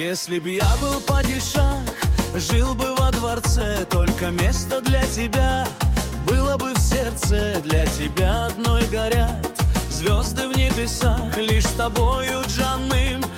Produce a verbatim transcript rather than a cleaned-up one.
если б я был падишах, жил бы во дворце, только место для тебя было бы в сердце. Для тебя одной горят звезды в небесах, лишь с тобою, Джаным,